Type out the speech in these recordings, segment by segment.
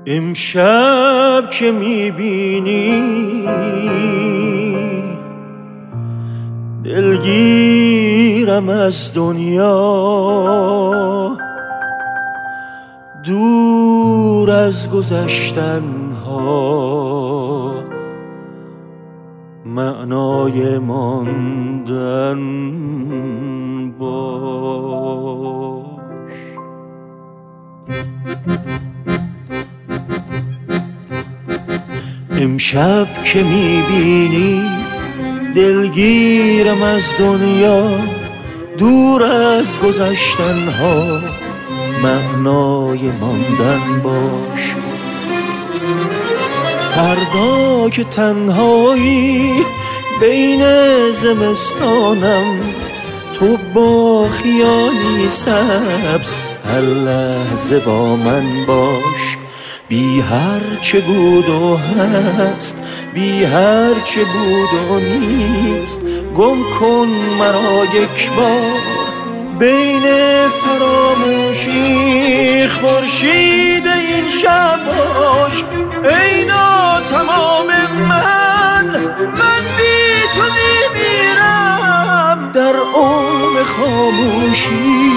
امشب که میبینی دلگیرم از دنیا، دور از گذشتن ها معنای ماندن باش. امشب که میبینی دلگیرم از دنیا، دور از گذشتن ها معنای ماندن باش. فردا که تنهایی بین زمستانم، تو با خیالی سبز هر لحظه با من باش. بی هر چه بود و هست، بی هر چه بود و نیست، گم کن مرا یک بار بین فراموشی. خورشید این شب باش ای ناتمام من بی تو میمیرم در عمق خاموشی.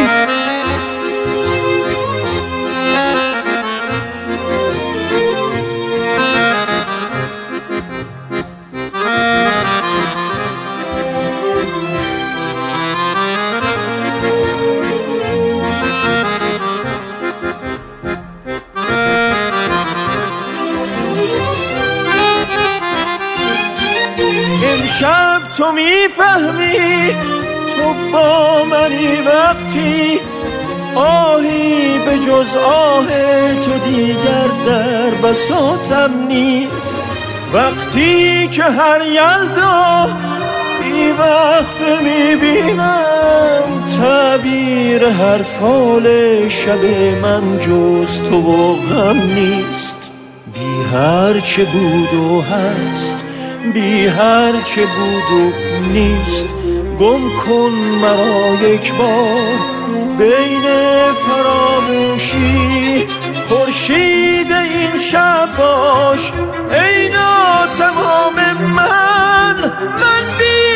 امشب تو میفهمی، تو با منی وقتی آهی به جز آه تو دیگر در بساطم نیست. وقتی که هر یلدا بی وقفه میبینم تعبیر هر فال شب من جز تو و غم نیست. بی هر چه بود و هست، بی هر چه بود و نیست، گم کن مرا یک بار بین فراموشی. خورشید این شب باش ای ناتمام من بی